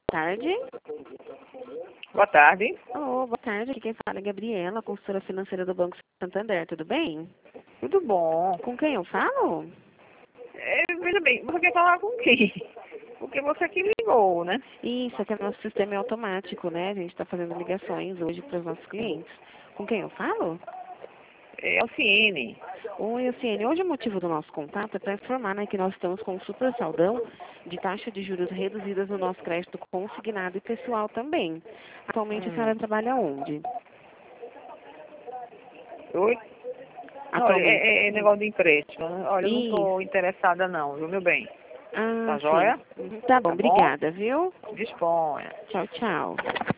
Tarde. Boa tarde. Alô, boa tarde. Aqui quem fala é Gabriela, consultora financeira do Banco Santander. Tudo bem? Tudo bom? Com quem eu falo? Veja bem, você quer falar com quem? Porque você que ligou, né? Isso, aqui é nosso sistema é automático, né? A gente está fazendo ligações hoje para os nossos clientes. Com quem eu falo? É o Ciene. Oi, Luciene. Hoje o motivo do nosso contato é para informar, né, que nós estamos com um super saldão de taxa de juros reduzidas no nosso crédito consignado e pessoal também. Atualmente a senhora trabalha onde? Oi? Olha, Atualmente. é negócio de empréstimo, né? Olha, eu não Isso. estou interessada não, viu, meu bem? Ah, Tá sim. joia? Tá bom, Tá bom? obrigada, viu? Disponha. Tchau, tchau.